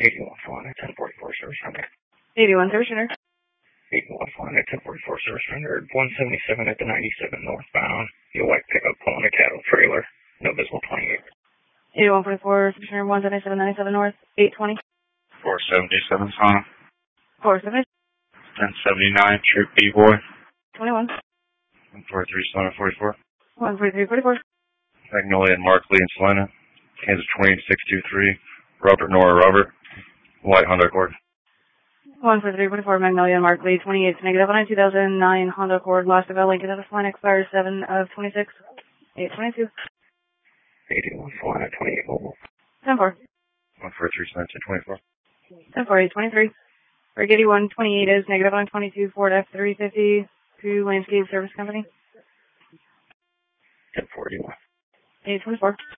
81 flying at 1044 service rendered. 81 service rendered. 81 flying at 1044 service rendered. 177 at the 97 northbound. Your white pickup pulling a cattle trailer. No visible 28. 8144 service rendered. 177 97 north. 820. 477 Sonic. 470. 1079 Troop B-Boy. 21. 143 Sonic 44. 143 44. Magnolia and Markley and Selena. Kansas 2623. Robert Nora Robert. White Honda Accord. 143 44 Magnolia and Markley. 28 negative 9 2009 Honda Accord. Lost of Lincoln at the line expires 7 of 26. 822. 81 flying at 28 mobile. 10-4. 143 Sonic 1024. 10-4 823. Brigade 128 is negative 122 Ford F350 to Landscape Service Company. 1041. 824.